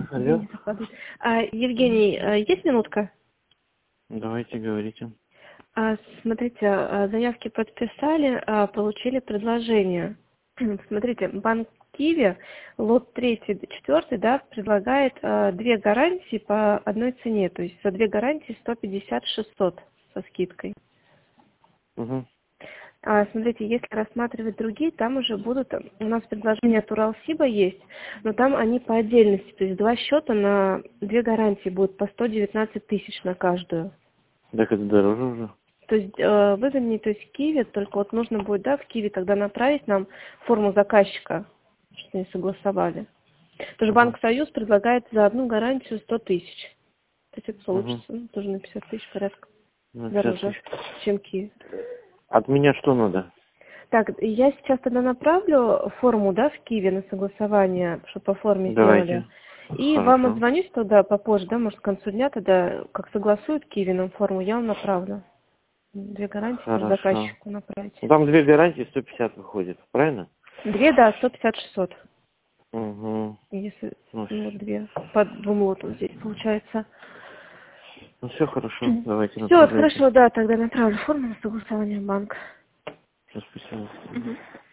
Алло. Евгений, есть минутка? Давайте, говорите. Смотрите, заявки подписали, получили предложение. Смотрите, банк Киви, лот 3-4, да, предлагает 2 гарантии по одной цене, то есть за 2 гарантии 150-600 со скидкой. Угу. Смотрите, если рассматривать другие, там уже будут, у нас предложение от Уралсиба есть, но там они по отдельности, то есть 2 счета на 2 гарантии будут по 119 тысяч на каждую. Так это дороже уже. То есть выгоднее, то есть Киви, только вот нужно будет, да, в Киви тогда направить нам форму заказчика, что не согласовали. Тоже Банк Союз предлагает за одну гарантию 100 тысяч. То есть это получится, тоже на 50 тысяч порядка дороже, чем Киви. От меня что надо? Так, я сейчас тогда направлю форму, да, в Киви на согласование, чтобы по форме Давайте. сделали. И вам Хорошо. отзвонюсь тогда попозже, да, может, к концу дня тогда, как согласуют Киви нам форму, я вам направлю. 2 гарантии там Хорошо. заказчику направить. Ну, там 2 гарантии 150 выходит, правильно? 2, да, 150-600. Угу. Если, Ну, ну, 2 по 2 лотам здесь получается. все хорошо. Давайте Все, направляйте. хорошо, да, тогда направлю форму на согласование в банк. Все, спасибо. Мгм.